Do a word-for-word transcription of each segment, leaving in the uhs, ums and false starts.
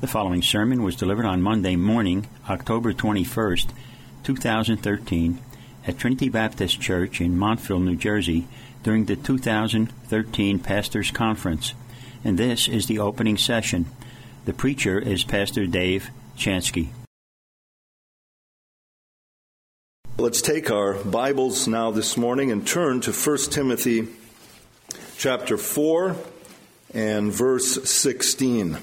The following sermon was delivered on Monday morning, October twenty-first, two thousand thirteen, at Trinity Baptist Church in Montville, New Jersey, during the two thousand thirteen Pastors Conference. And this is the opening session. The preacher is Pastor Dave Chansky. Let's take our Bibles now this morning and turn to First Timothy chapter four and verse sixteen.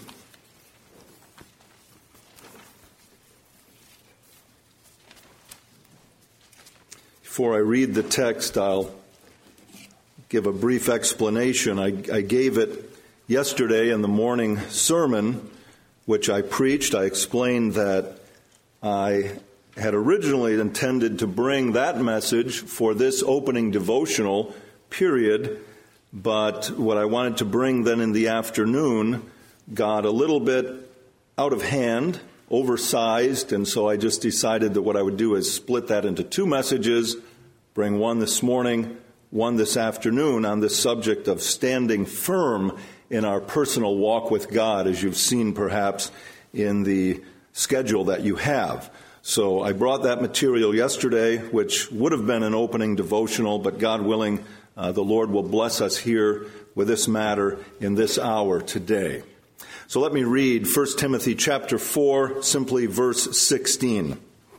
Before I read the text, I'll give a brief explanation. I, I gave it yesterday in the morning sermon, which I preached. I explained that I had originally intended to bring that message for this opening devotional period, but what I wanted to bring then in the afternoon got a little bit out of hand, oversized, and so I just decided that what I would do is split that into two messages, bring one this morning, one this afternoon on this subject of standing firm in our personal walk with God, as you've seen perhaps in the schedule that you have. So I brought that material yesterday, which would have been an opening devotional, but God willing, uh, the Lord will bless us here with this matter in this hour today. So let me read First Timothy chapter four, simply verse sixteen.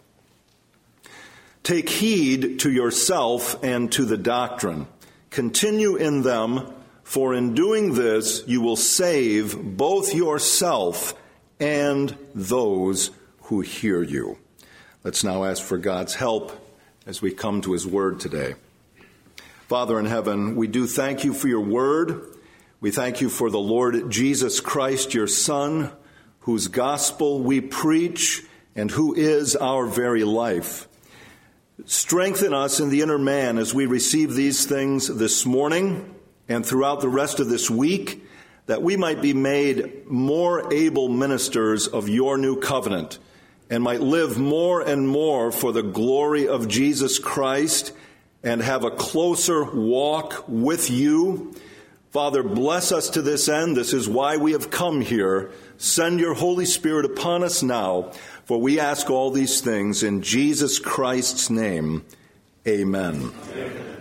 Take heed to yourself and to the doctrine. Continue in them, for in doing this you will save both yourself and those who hear you. Let's now ask for God's help as we come to His Word today. Father in heaven, we do thank you for your Word. We thank you for the Lord Jesus Christ, your Son, whose gospel we preach and who is our very life. Strengthen us in the inner man as we receive these things this morning and throughout the rest of this week, that we might be made more able ministers of your new covenant and might live more and more for the glory of Jesus Christ and have a closer walk with you. Father, bless us to this end. This is why we have come here. Send your Holy Spirit upon us now, for we ask all these things in Jesus Christ's name. Amen. Amen.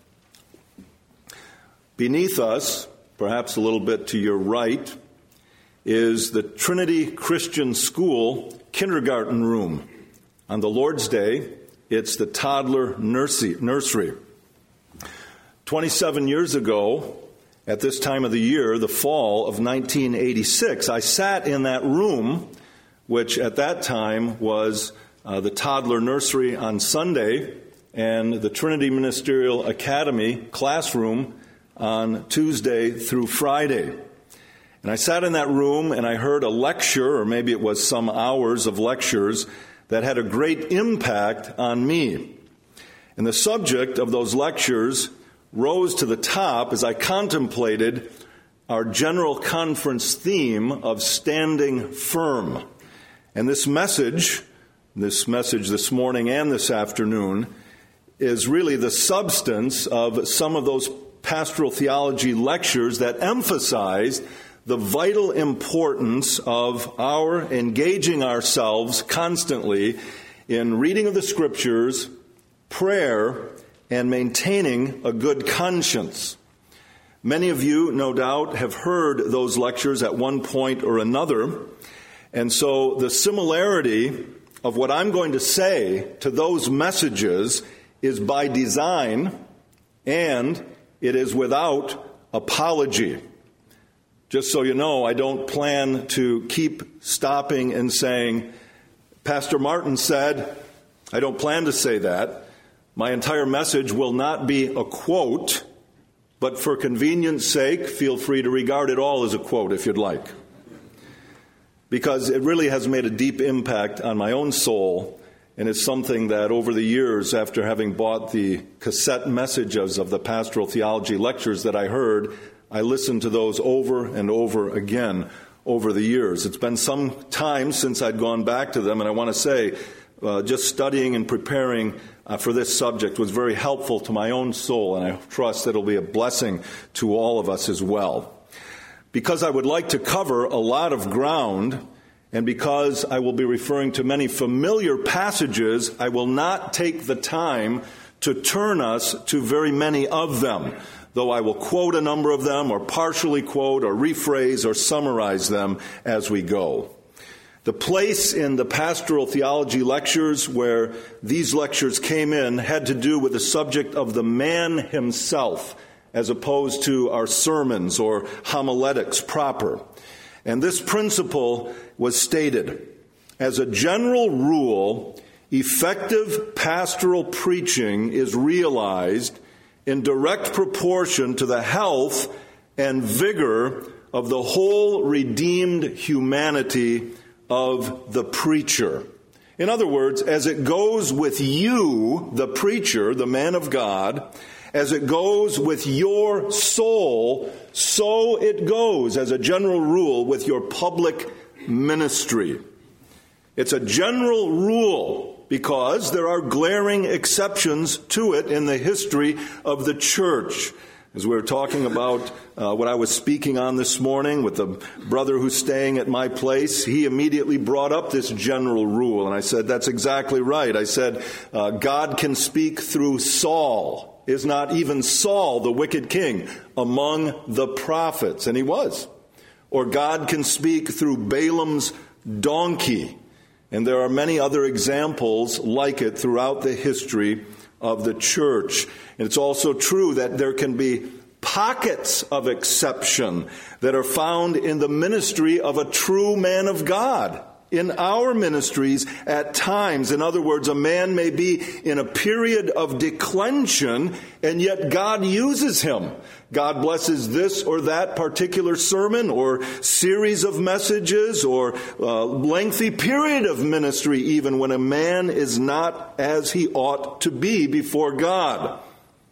Beneath us, perhaps a little bit to your right, is the Trinity Christian School kindergarten room. On the Lord's Day, it's the toddler nursery. twenty-seven years ago, at this time of the year, the fall of nineteen eighty-six, I sat in that room, which at that time was uh, the toddler nursery on Sunday and the Trinity Ministerial Academy classroom on Tuesday through Friday. And I sat in that room and I heard a lecture, or maybe it was some hours of lectures, that had a great impact on me. And the subject of those lectures rose to the top as I contemplated our general conference theme of standing firm. And this message, this message this morning and this afternoon, is really the substance of some of those pastoral theology lectures that emphasize the vital importance of our engaging ourselves constantly in reading of the Scriptures, prayer, and maintaining a good conscience. Many of you, no doubt, have heard those lectures at one point or another, and so the similarity of what I'm going to say to those messages is by design, and it is without apology. Just so you know, I don't plan to keep stopping and saying, Pastor Martin said, I don't plan to say that. My entire message will not be a quote, but for convenience sake, feel free to regard it all as a quote if you'd like. Because it really has made a deep impact on my own soul, and it's something that over the years, after having bought the cassette messages of the pastoral theology lectures that I heard, I listened to those over and over again over the years. It's been some time since I'd gone back to them, and I want to say, uh, just studying and preparing uh, for this subject was very helpful to my own soul, and I trust that it'll be a blessing to all of us as well. Because I would like to cover a lot of ground, And because I will be referring to many familiar passages, I will not take the time to turn us to very many of them, though I will quote a number of them, or partially quote, or rephrase, or summarize them as we go. The place in the pastoral theology lectures where these lectures came in had to do with the subject of the man himself, as opposed to our sermons or homiletics proper. And this principle was stated: as a general rule, effective pastoral preaching is realized in direct proportion to the health and vigor of the whole redeemed humanity of the preacher. In other words, as it goes with you, the preacher, the man of God, as it goes with your soul, so it goes, as a general rule, with your public ministry. It's a general rule because there are glaring exceptions to it in the history of the church. As we were talking about uh, what I was speaking on this morning with the brother who's staying at my place, he immediately brought up this general rule. And I said, that's exactly right. I said, uh, God can speak through Saul. Is not even Saul, the wicked king, among the prophets? And he was. Or God can speak through Balaam's donkey. And there are many other examples like it throughout the history of the church. And it's also true that there can be pockets of exception that are found in the ministry of a true man of God. In our ministries at times, in other words, a man may be in a period of declension, and yet God uses him. God blesses this or that particular sermon or series of messages or uh, lengthy period of ministry, even when a man is not as he ought to be before God.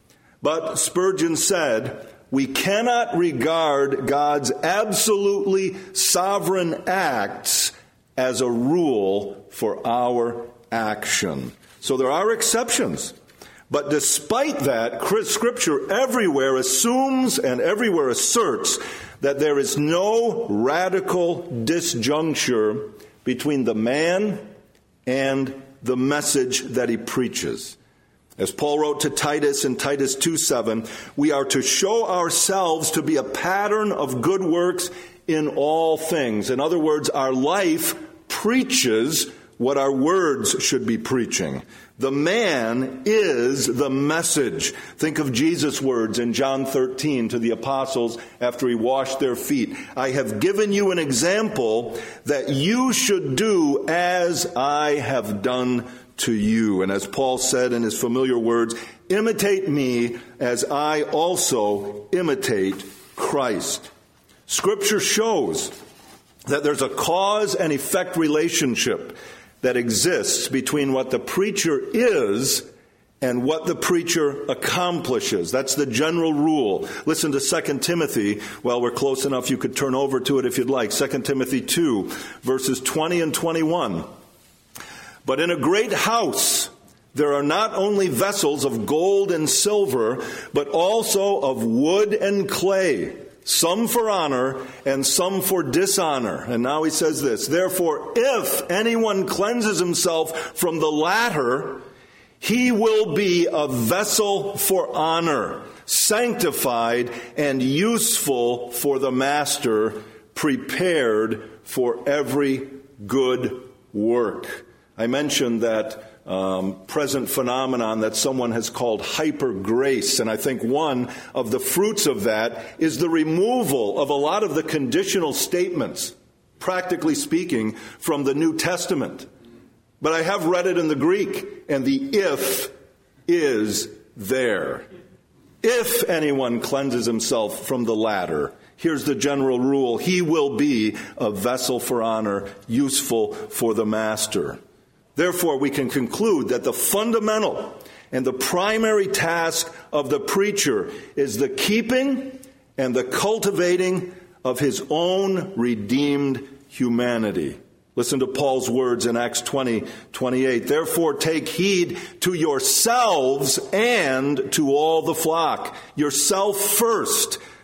But Spurgeon said, we cannot regard God's absolutely sovereign acts as a rule for our action. So there are exceptions. But despite that, Scripture everywhere assumes and everywhere asserts that there is no radical disjuncture between the man and the message that he preaches. As Paul wrote to Titus in Titus two seven, we are to show ourselves to be a pattern of good works in all things. In other words, our life preaches what our words should be preaching. The man is the message. Think of Jesus' words in John thirteen to the apostles after he washed their feet. I have given you an example that you should do as I have done to you. And as Paul said in his familiar words, imitate me as I also imitate Christ. Scripture shows that there's a cause and effect relationship that exists between what the preacher is and what the preacher accomplishes. That's the general rule. Listen to Second Timothy. Well, we're close enough you could turn over to it if you'd like. Second Timothy two, verses twenty and twenty-one. But in a great house there are not only vessels of gold and silver, but also of wood and clay, some for honor and some for dishonor. And now he says this, therefore, if anyone cleanses himself from the latter, he will be a vessel for honor, sanctified and useful for the master, prepared for every good work. I mentioned that Um, present phenomenon that someone has called hyper grace. And I think one of the fruits of that is the removal of a lot of the conditional statements, practically speaking, from the New Testament. But I have read it in the Greek, and the if is there. If anyone cleanses himself from the latter, here's the general rule, he will be a vessel for honor, useful for the master. Therefore, we can conclude that the fundamental and the primary task of the preacher is the keeping and the cultivating of his own redeemed humanity. Listen to Paul's words in Acts twenty twenty-eight. Therefore, take heed to yourselves and to all the flock. Yourself first,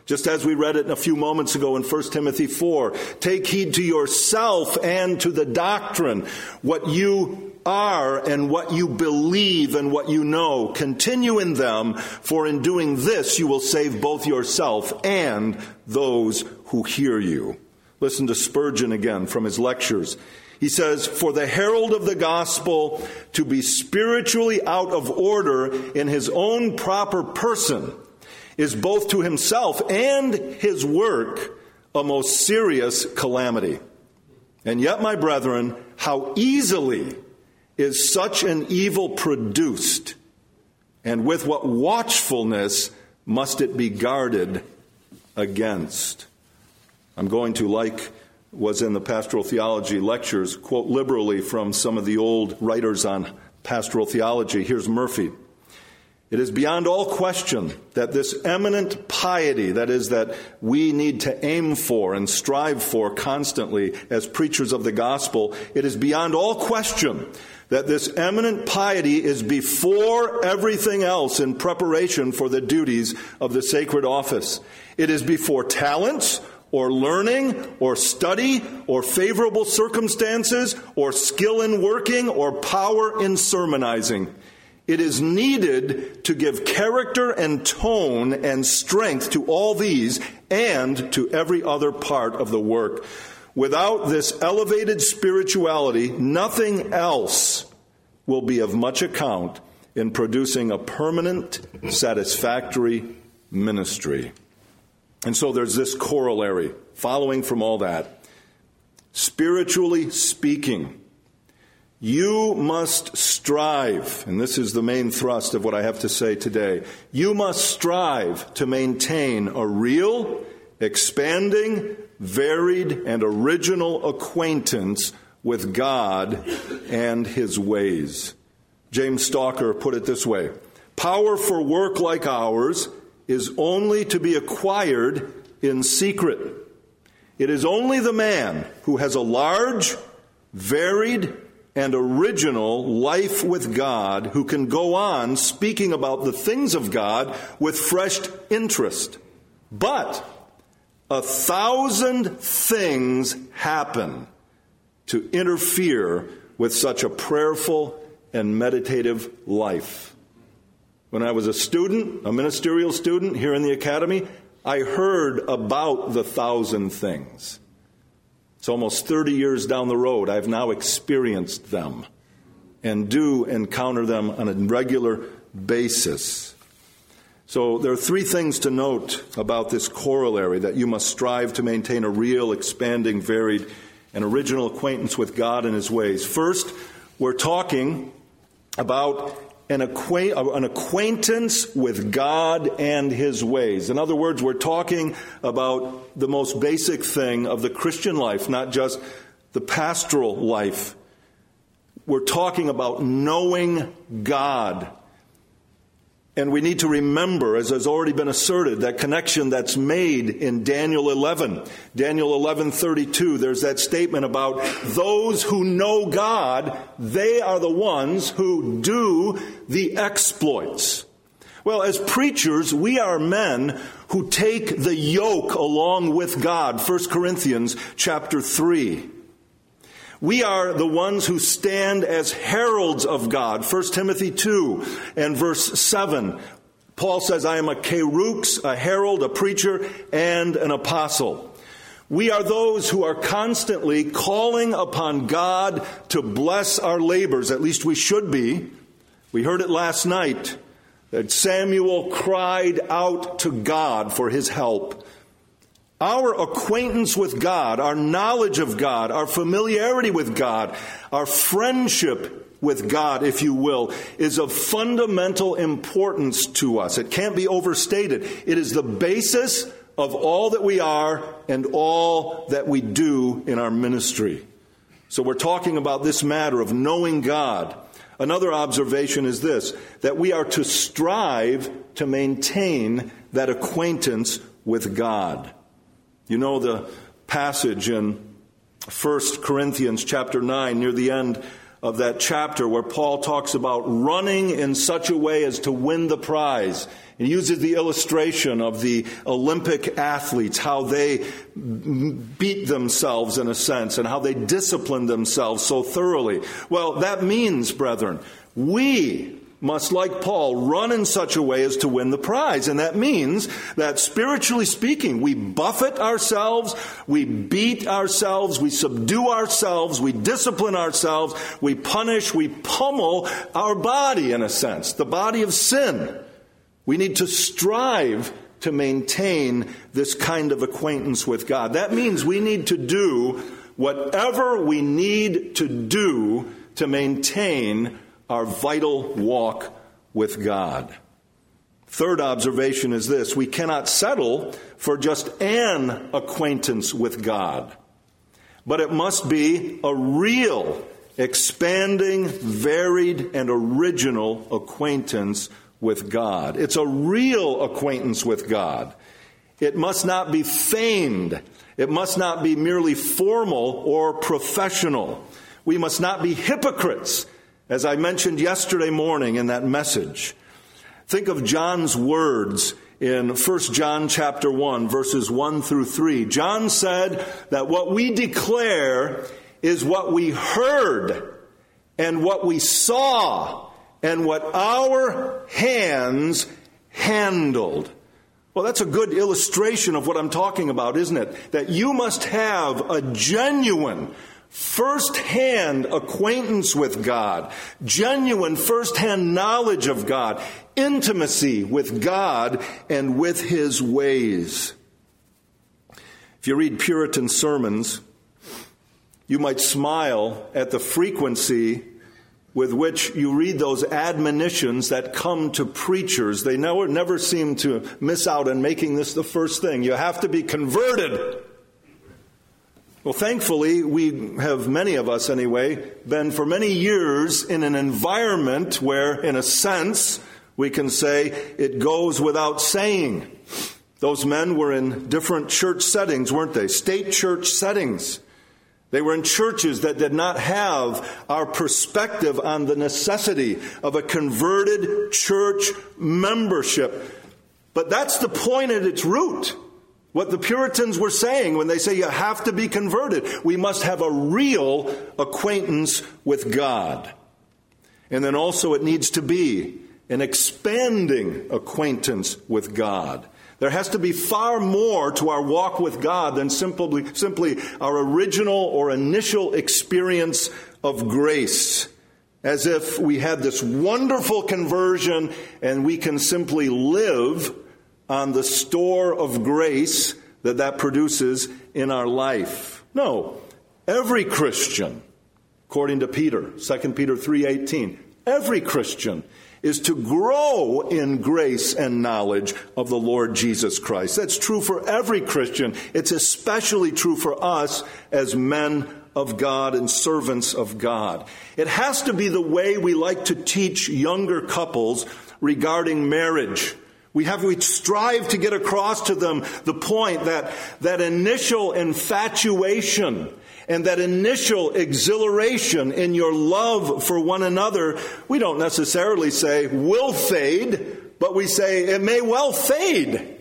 Just as we read it a few moments ago in First Timothy four, take heed to yourself and to the doctrine, what you are and what you believe and what you know. Continue in them, for in doing this you will save both yourself and those who hear you. Listen to Spurgeon again from his lectures. He says, for the herald of the gospel to be spiritually out of order in his own proper person is both to himself and his work a most serious calamity. And yet, my brethren, how easily is such an evil produced, and with what watchfulness must it be guarded against. I'm going to, like was in the pastoral theology lectures, quote liberally from some of the old writers on pastoral theology. Here's Murphy. It is beyond all question that this eminent piety, that is, that we need to aim for and strive for constantly as preachers of the gospel, it is beyond all question that this eminent piety is before everything else in preparation for the duties of the sacred office. It is before talents or learning or study or favorable circumstances or skill in working or power in sermonizing. It is needed to give character and tone and strength to all these and to every other part of the work. Without this elevated spirituality, nothing else will be of much account in producing a permanent, satisfactory ministry. And so there's this corollary following from all that. Spiritually speaking, you must strive, and this is the main thrust of what I have to say today, you must strive to maintain a real, expanding, varied, and original acquaintance with God and His ways. James Stalker put it this way: power for work like ours is only to be acquired in secret. It is only the man who has a large, varied, and original life with God who can go on speaking about the things of God with fresh interest. But a thousand things happen to interfere with such a prayerful and meditative life. When I was a student, a ministerial student here in the academy, I heard about the thousand things. It's almost thirty years down the road. I've now experienced them and do encounter them on a regular basis. So there are three things to note about this corollary: that you must strive to maintain a real, expanding, varied, and original acquaintance with God and His ways. First, we're talking about an, acquaint- an acquaintance with God and His ways. In other words, we're talking about the most basic thing of the Christian life, not just the pastoral life. We're talking about knowing God. And we need to remember, as has already been asserted, that connection that's made in Daniel eleven. Daniel eleven thirty-two, there's that statement about those who know God, they are the ones who do the exploits. Well, as preachers, we are men who take the yoke along with God. First Corinthians chapter three. We are the ones who stand as heralds of God. First Timothy two and verse seven. Paul says, I am a kerux, a herald, a preacher, and an apostle. We are those who are constantly calling upon God to bless our labors. At least we should be. We heard it last night that Samuel cried out to God for his help. Our acquaintance with God, our knowledge of God, our familiarity with God, our friendship with God, if you will, is of fundamental importance to us. It can't be overstated. It is the basis of all that we are and all that we do in our ministry. So we're talking about this matter of knowing God. Another observation is this, that we are to strive to maintain that acquaintance with God. You know the passage in First Corinthians chapter nine, near the end of that chapter where Paul talks about running in such a way as to win the prize. He uses the illustration of the Olympic athletes, how they beat themselves in a sense and how they discipline themselves so thoroughly. Well, that means, brethren, we must, like Paul, run in such a way as to win the prize. And that means that, spiritually speaking, we buffet ourselves, we beat ourselves, we subdue ourselves, we discipline ourselves, we punish, we pummel our body, in a sense, the body of sin. We need to strive to maintain this kind of acquaintance with God. That means we need to do whatever we need to do to maintain our vital walk with God. Third observation is this: we cannot settle for just an acquaintance with God, but it must be a real, expanding, varied, and original acquaintance with God. It's a real acquaintance with God. It must not be feigned. It must not be merely formal or professional. We must not be hypocrites, as I mentioned yesterday morning in that message. Think of John's words in First John chapter one, verses one through three. John said that what we declare is what we heard and what we saw and what our hands handled. Well, that's a good illustration of what I'm talking about, isn't it? That you must have a genuine, first-hand acquaintance with God, genuine first-hand knowledge of God, intimacy with God and with His ways. If you read Puritan sermons, you might smile at the frequency with which you read those admonitions that come to preachers. They never, never seem to miss out on making this the first thing. You have to be converted. Well, thankfully, we have, many of us anyway, been for many years in an environment where, in a sense, we can say it goes without saying. Those men were in different church settings, weren't they? State church settings. They were in churches that did not have our perspective on the necessity of a converted church membership. But that's the point at its root. What the Puritans were saying when they say you have to be converted, we must have a real acquaintance with God. And then also it needs to be an expanding acquaintance with God. There has to be far more to our walk with God than simply, simply our original or initial experience of grace. As if we had this wonderful conversion and we can simply live on the store of grace that that produces in our life. No, every Christian, according to Peter, Second Peter three eighteen, every Christian is to grow in grace and knowledge of the Lord Jesus Christ. That's true for every Christian. It's especially true for us as men of God and servants of God. It has to be the way we like to teach younger couples regarding marriage. We have, we strive to get across to them the point that that initial infatuation and that initial exhilaration in your love for one another, we don't necessarily say will fade, but we say it may well fade.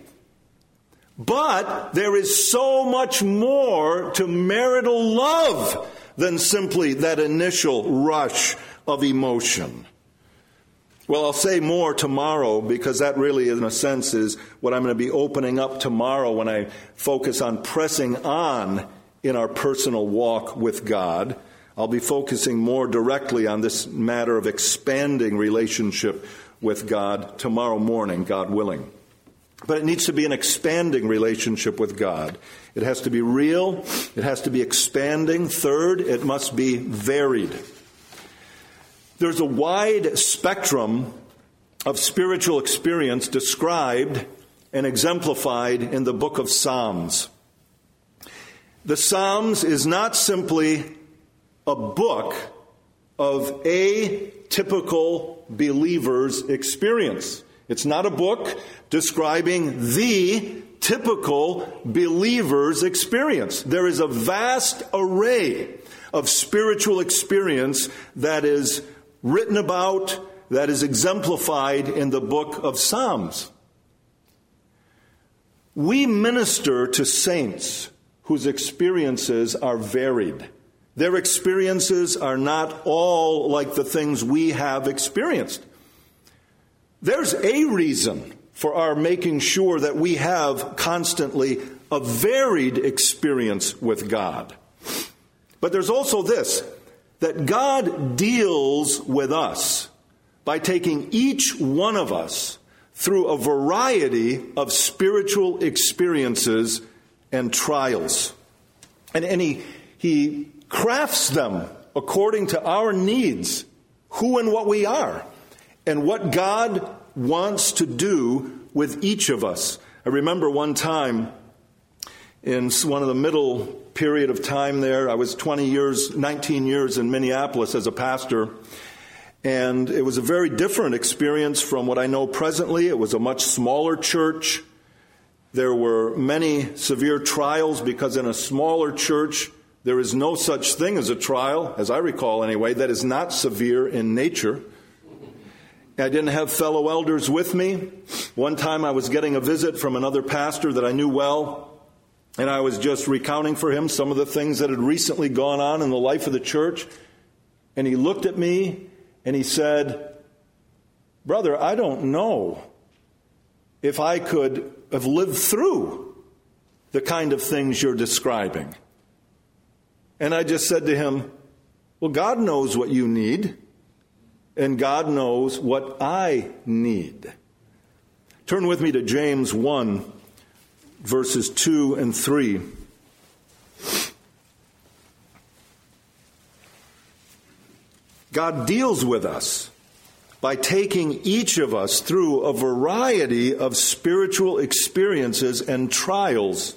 But there is so much more to marital love than simply that initial rush of emotion. Well, I'll say more tomorrow because that really, in a sense, is what I'm going to be opening up tomorrow when I focus on pressing on in our personal walk with God. I'll be focusing more directly on this matter of expanding relationship with God tomorrow morning, God willing. But it needs to be an expanding relationship with God. It has to be real. It has to be expanding. Third, it must be varied. There's a wide spectrum of spiritual experience described and exemplified in the book of Psalms. The Psalms is not simply a book of a typical believer's experience. It's not a book describing the typical believer's experience. There is a vast array of spiritual experience that is written about, that is exemplified in the book of Psalms. We minister to saints whose experiences are varied. Their experiences are not all like the things we have experienced. There's a reason for our making sure that we have constantly a varied experience with God. But there's also this, that God deals with us by taking each one of us through a variety of spiritual experiences and trials. And, and he, he crafts them according to our needs, who and what we are, and what God wants to do with each of us. I remember one time in one of the middle period of time there, I was twenty years, nineteen years in Minneapolis as a pastor, and it was a very different experience from what I know presently. It was a much smaller church. There were many severe trials because in a smaller church, there is no such thing as a trial, as I recall anyway, that is not severe in nature. I didn't have fellow elders with me. One time I was getting a visit from another pastor that I knew well, and I was just recounting for him some of the things that had recently gone on in the life of the church. And he looked at me and he said, "Brother, I don't know if I could have lived through the kind of things you're describing." And I just said to him, "Well, God knows what you need, and God knows what I need." Turn with me to James one, verses two and three. God deals with us by taking each of us through a variety of spiritual experiences and trials.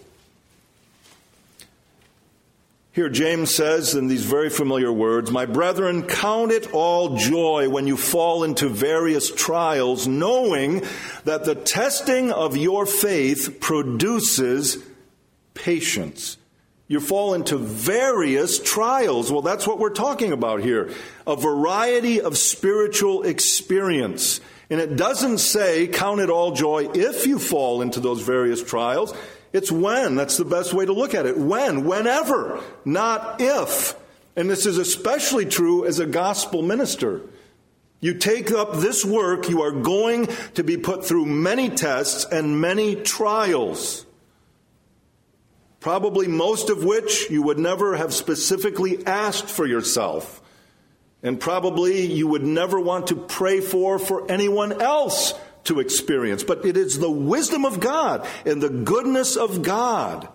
Here James says in these very familiar words, "My brethren, count it all joy when you fall into various trials, knowing that the testing of your faith produces patience." You fall into various trials. Well, that's what we're talking about here. A variety of spiritual experience. And it doesn't say count it all joy if you fall into those various trials. It's when. That's the best way to look at it. When. Whenever. Not if. And this is especially true as a gospel minister. You take up this work, you are going to be put through many tests and many trials. Probably most of which you would never have specifically asked for yourself. And probably you would never want to pray for for anyone else to experience. But it is the wisdom of God and the goodness of God.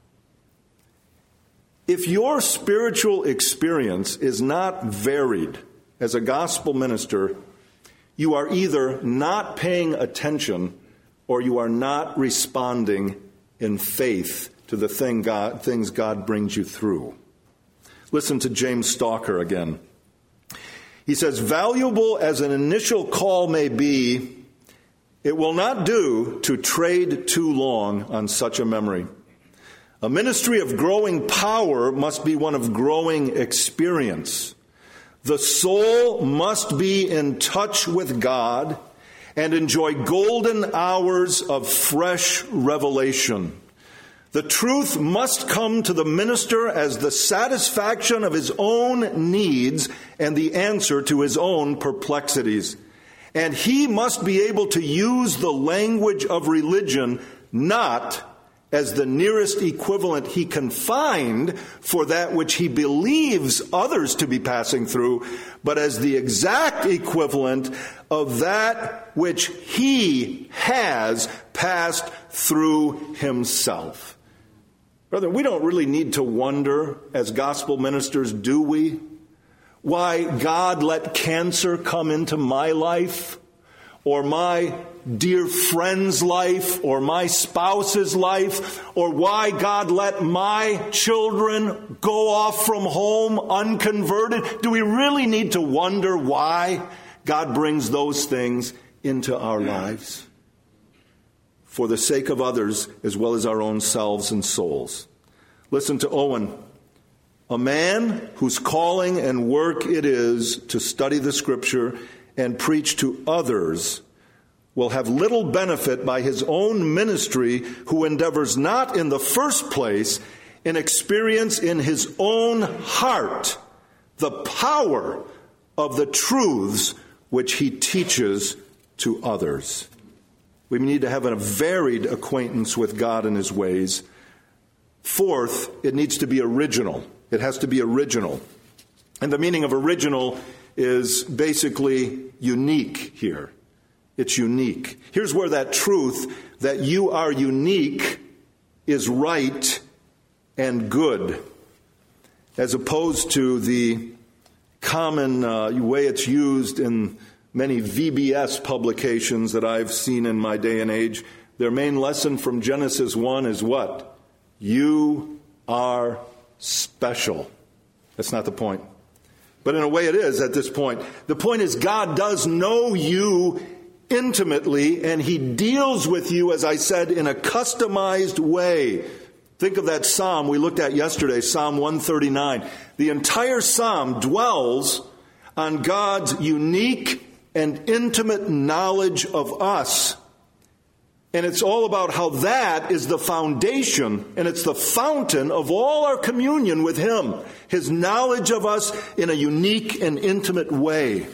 If your spiritual experience is not varied as a gospel minister, you are either not paying attention or you are not responding in faith to the thing God, things God brings you through. Listen to James Stalker again. He says, "Valuable as an initial call may be, it will not do to trade too long on such a memory. A ministry of growing power must be one of growing experience. The soul must be in touch with God and enjoy golden hours of fresh revelation. The truth must come to the minister as the satisfaction of his own needs and the answer to his own perplexities. And he must be able to use the language of religion not as the nearest equivalent he can find for that which he believes others to be passing through, but as the exact equivalent of that which he has passed through himself." Brother, we don't really need to wonder as gospel ministers, do we, why God let cancer come into my life or my dear friend's life or my spouse's life, or why God let my children go off from home unconverted. Do we really need to wonder why God brings those things into our lives? For the sake of others as well as our own selves and souls. Listen to Owen A man whose calling and work it is to study the Scripture and preach to others will have little benefit by his own ministry who endeavors not in the first place in experience in his own heart the power of the truths which he teaches to others. We need to have a varied acquaintance with God and his ways. Fourth, it needs to be original. It has to be original. And the meaning of original is basically unique here. It's unique. Here's where that truth that you are unique is right and good, as opposed to the common uh, way it's used in many V B S publications that I've seen in my day and age. Their main lesson from Genesis one is what? You are special. That's not the point. But in a way it is at this point. The point is God does know you intimately, and he deals with you, as I said, in a customized way. Think of that psalm we looked at yesterday, Psalm one thirty-nine. The entire psalm dwells on God's unique and intimate knowledge of us. And it's all about how that is the foundation and it's the fountain of all our communion with him. His knowledge of us in a unique and intimate way.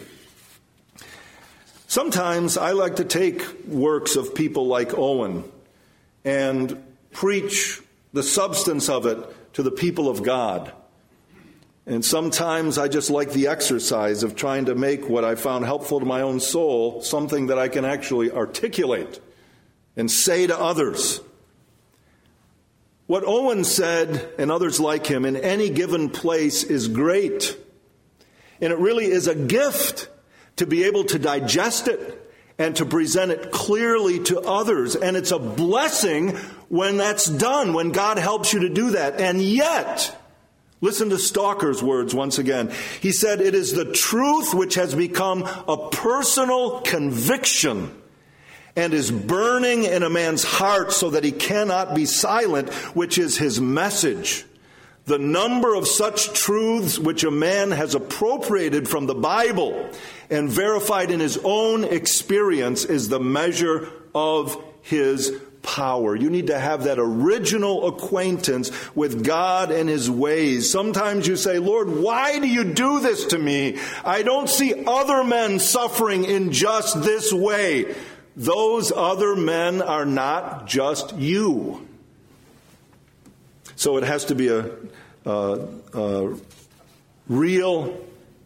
Sometimes I like to take works of people like Owen and preach the substance of it to the people of God. And sometimes I just like the exercise of trying to make what I found helpful to my own soul something that I can actually articulate and say to others. What Owen said, and others like him, in any given place is great. And it really is a gift to be able to digest it and to present it clearly to others. And it's a blessing when that's done, when God helps you to do that. And yet, listen to Stalker's words once again. He said, it is the truth which has become a personal conviction and is burning in a man's heart so that he cannot be silent, which is his message. The number of such truths which a man has appropriated from the Bible and verified in his own experience is the measure of his power. You need to have that original acquaintance with God and his ways. Sometimes you say, Lord, why do you do this to me? I don't see other men suffering in just this way. Those other men are not just you. So it has to be a, a, a real,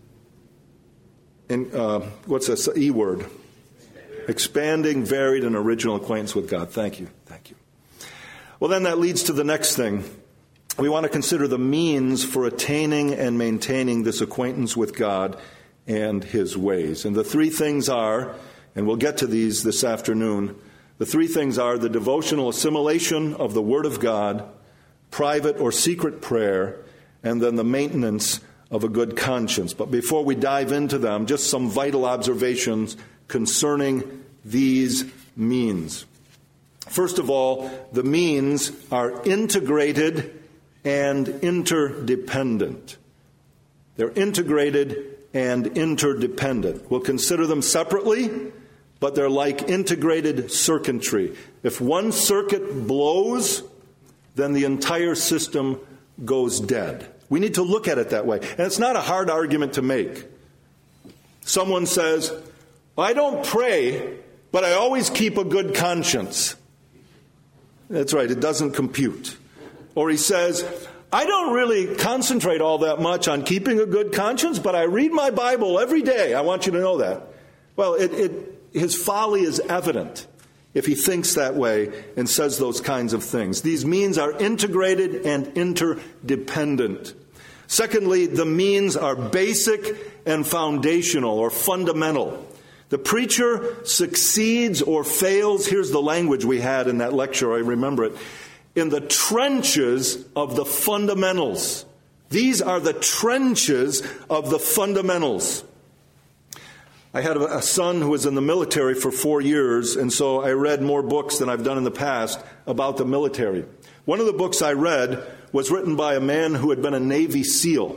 and uh, what's this E word? Expanding, varied, and original acquaintance with God. Thank you. Thank you. Well, then that leads to the next thing. We want to consider the means for attaining and maintaining this acquaintance with God and his ways. And the three things are, and we'll get to these this afternoon, the three things are the devotional assimilation of the Word of God, private or secret prayer, and then the maintenance of a good conscience. But before we dive into them, just some vital observations concerning these means. First of all, the means are integrated and interdependent. They're integrated and interdependent. We'll consider them separately, but they're like integrated circuitry. If one circuit blows, then the entire system goes dead. We need to look at it that way. And it's not a hard argument to make. Someone says, I don't pray, but I always keep a good conscience. That's right, it doesn't compute. Or he says, I don't really concentrate all that much on keeping a good conscience, but I read my Bible every day. I want you to know that. Well, it, it, his folly is evident if he thinks that way and says those kinds of things. These means are integrated and interdependent. Secondly, the means are basic and foundational or fundamental. The preacher succeeds or fails, here's the language we had in that lecture, I remember it, in the trenches of the fundamentals. These are the trenches of the fundamentals. I had a son who was in the military for four years, and so I read more books than I've done in the past about the military. One of the books I read was written by a man who had been a Navy SEAL.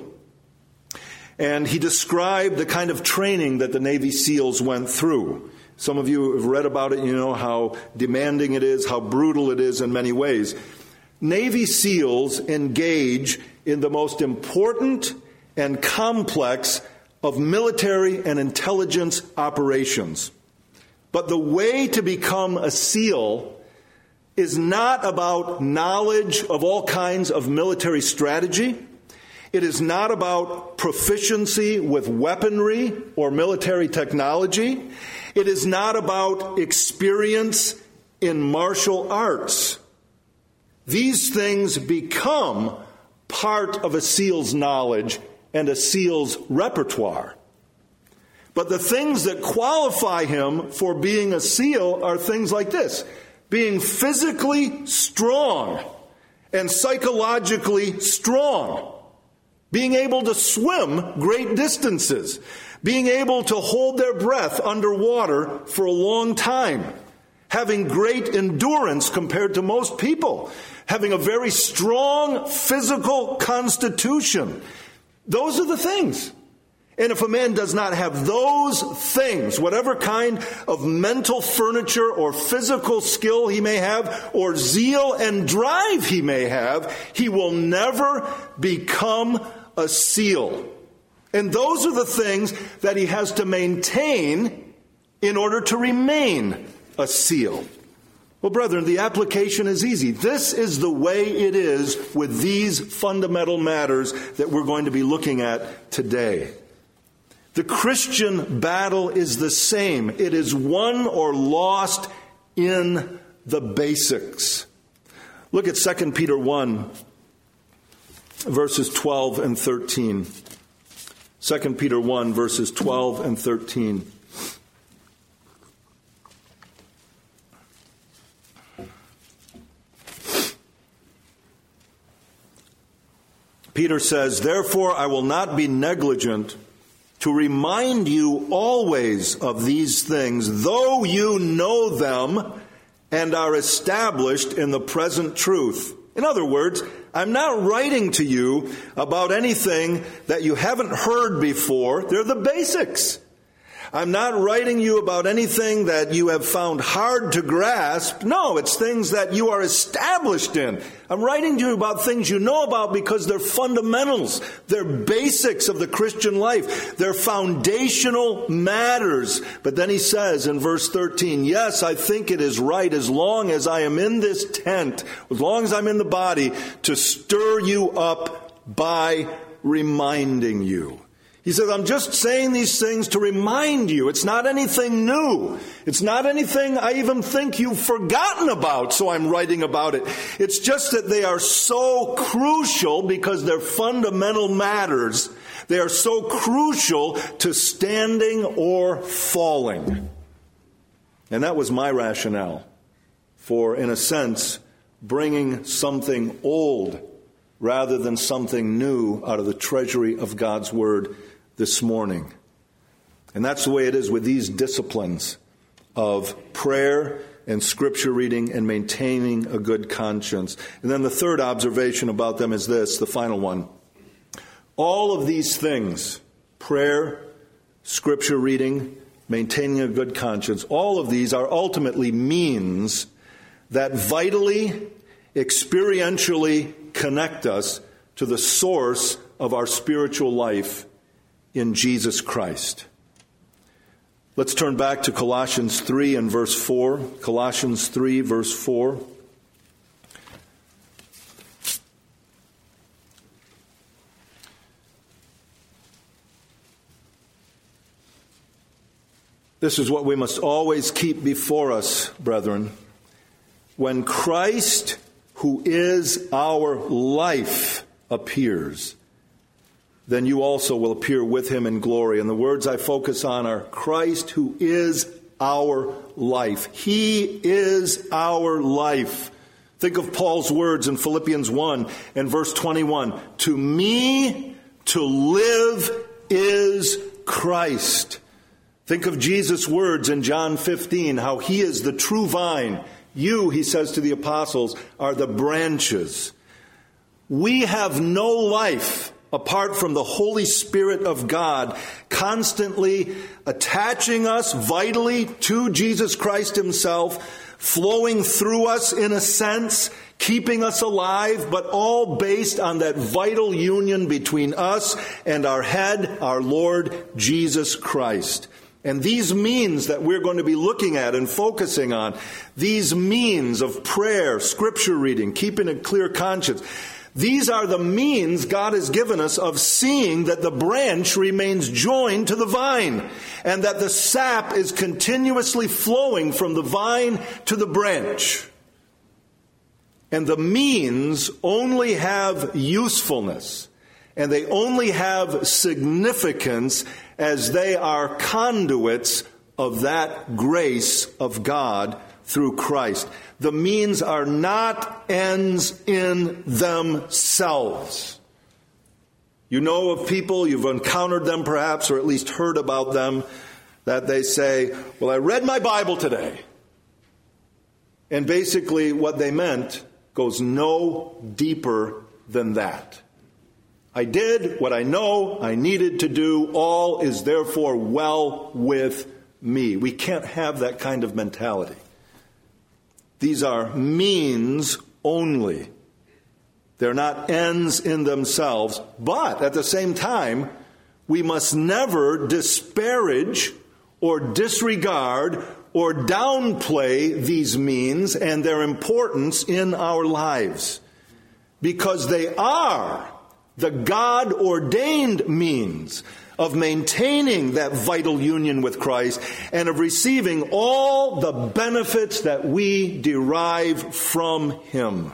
And he described the kind of training that the Navy SEALs went through. Some of you have read about it. You know how demanding it is, how brutal it is in many ways. Navy SEALs engage in the most important and complex of military and intelligence operations. But the way to become a SEAL is not about knowledge of all kinds of military strategy. It is not about proficiency with weaponry or military technology. It is not about experience in martial arts. These things become part of a SEAL's knowledge and a SEAL's repertoire. But the things that qualify him for being a SEAL are things like this: being physically strong and psychologically strong, being able to swim great distances, being able to hold their breath underwater for a long time, having great endurance compared to most people, having a very strong physical constitution. Those are the things. And if a man does not have those things, whatever kind of mental furniture or physical skill he may have, or zeal and drive he may have, he will never become a SEAL. And those are the things that he has to maintain in order to remain a SEAL. Well, brethren, the application is easy. This is the way it is with these fundamental matters that we're going to be looking at today. The Christian battle is the same. It is won or lost in the basics. Look at Second Peter one, verses twelve and thirteen. Second Peter one, verses twelve and thirteen. Peter says, "Therefore I will not be negligent to remind you always of these things, though you know them and are established in the present truth." In other words, I'm not writing to you about anything that you haven't heard before. They're the basics. I'm not writing you about anything that you have found hard to grasp. No, it's things that you are established in. I'm writing to you about things you know about because they're fundamentals. They're basics of the Christian life. They're foundational matters. But then he says in verse thirteen, "Yes, I think it is right, as long as I am in this tent, as long as I'm in the body, to stir you up by reminding you." He says, I'm just saying these things to remind you. It's not anything new. It's not anything I even think you've forgotten about, so I'm writing about it. It's just that they are so crucial because they're fundamental matters. They are so crucial to standing or falling. And that was my rationale for, in a sense, bringing something old rather than something new out of the treasury of God's Word this morning. And that's the way it is with these disciplines of prayer and scripture reading and maintaining a good conscience. And then the third observation about them is this, the final one. All of these things, prayer, scripture reading, maintaining a good conscience, all of these are ultimately means that vitally, experientially connect us to the source of our spiritual life in Jesus Christ. Let's turn back to Colossians three and verse four. Colossians three, verse four. This is what we must always keep before us, brethren. When Christ, who is our life, appears, then you also will appear with him in glory. And the words I focus on are Christ, who is our life. He is our life. Think of Paul's words in Philippians one and verse twenty-one. To me, to live is Christ. Think of Jesus' words in John fifteen, how he is the true vine. You, he says to the apostles, are the branches. We have no life apart from the Holy Spirit of God constantly attaching us vitally to Jesus Christ himself, flowing through us in a sense, keeping us alive, but all based on that vital union between us and our head, our Lord Jesus Christ. And these means that we're going to be looking at and focusing on, these means of prayer, scripture reading, keeping a clear conscience, these are the means God has given us of seeing that the branch remains joined to the vine and that the sap is continuously flowing from the vine to the branch. And the means only have usefulness and they only have significance as they are conduits of that grace of God through Christ. The means are not ends in themselves. You know of people, you've encountered them perhaps, or at least heard about them, that they say, well, I read my Bible today. And basically what they meant goes no deeper than that. I did what I know I needed to do. All is therefore well with me. We can't have that kind of mentality. These are means only. They're not ends in themselves. But at the same time, we must never disparage or disregard or downplay these means and their importance in our lives. Because they are the God-ordained means of maintaining that vital union with Christ and of receiving all the benefits that we derive from him.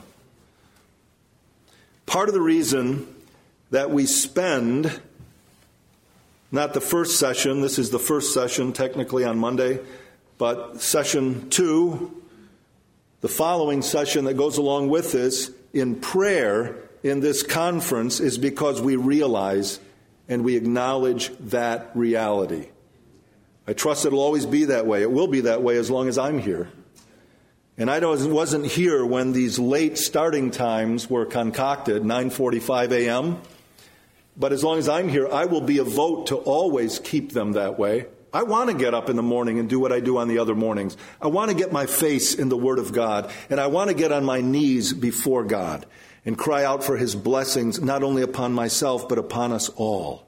Part of the reason that we spend, not the first session, this is the first session technically on Monday, but session two, the following session that goes along with this in prayer in this conference is because we realize and we acknowledge that reality. I trust it'll always be that way. It will be that way as long as I'm here. And I wasn't here when these late starting times were concocted, nine forty-five a.m. But as long as I'm here, I will be a vote to always keep them that way. I want to get up in the morning and do what I do on the other mornings. I want to get my face in the Word of God. And I want to get on my knees before God and cry out for his blessings, not only upon myself, but upon us all.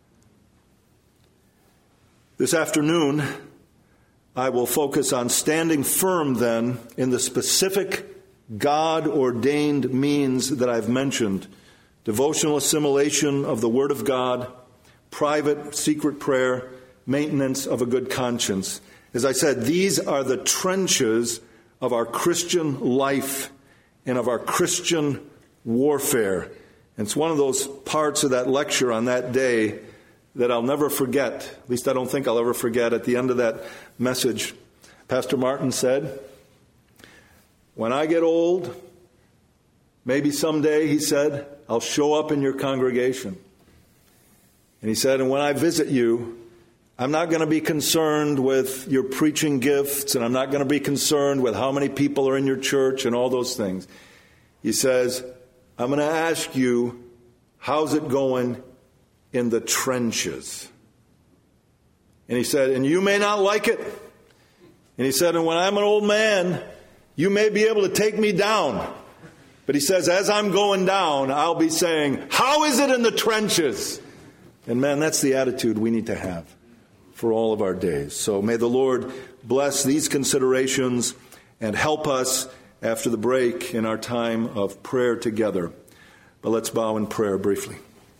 This afternoon, I will focus on standing firm then in the specific God-ordained means that I've mentioned. Devotional assimilation of the Word of God, private, secret prayer, maintenance of a good conscience. As I said, these are the trenches of our Christian life and of our Christian warfare. And it's one of those parts of that lecture on that day that I'll never forget. At least I don't think I'll ever forget. At the end of that message, Pastor Martin said, when I get old, maybe someday, he said, I'll show up in your congregation. And he said, and when I visit you, I'm not going to be concerned with your preaching gifts, and I'm not going to be concerned with how many people are in your church and all those things. He says, I'm going to ask you, how's it going in the trenches? And he said, and you may not like it. And he said, and when I'm an old man, you may be able to take me down. But he says, as I'm going down, I'll be saying, how is it in the trenches? And man, that's the attitude we need to have for all of our days. So may the Lord bless these considerations and help us after the break in our time of prayer together. But let's bow in prayer briefly.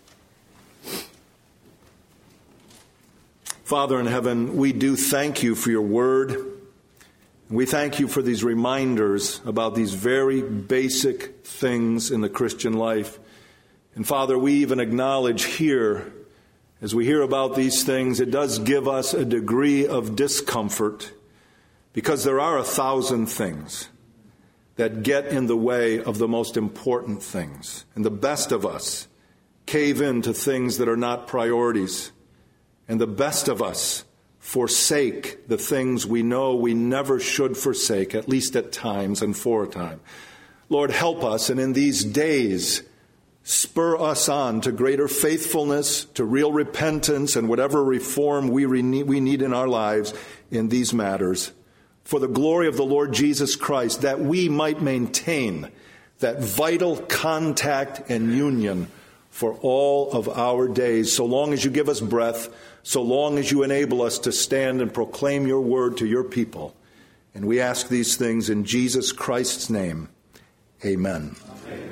Father in heaven, we do thank you for your word. We thank you for these reminders about these very basic things in the Christian life. And Father, we even acknowledge here, as we hear about these things, it does give us a degree of discomfort because there are a thousand things that get in the way of the most important things. And the best of us cave into things that are not priorities. And the best of us forsake the things we know we never should forsake, at least at times and for a time. Lord, help us. And in these days spur us on to greater faithfulness, to real repentance, and whatever reform we, re- we need in our lives in these matters, for the glory of the Lord Jesus Christ, that we might maintain that vital contact and union for all of our days, so long as you give us breath, so long as you enable us to stand and proclaim your word to your people. And we ask these things in Jesus Christ's name. Amen. Amen.